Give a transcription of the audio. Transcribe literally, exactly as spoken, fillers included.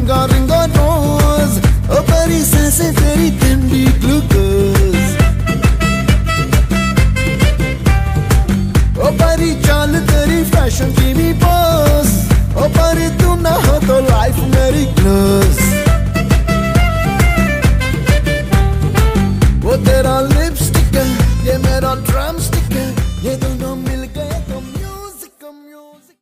रिंगा रिंगा नोज, ओ परी सांसें तेरी ठंडी ग्लूकोज, ओ परी चाल तेरी फैशन टीवी पोज, ओ परी तू ना हो तो लाइफ मेरी क्लोज। वो तेरा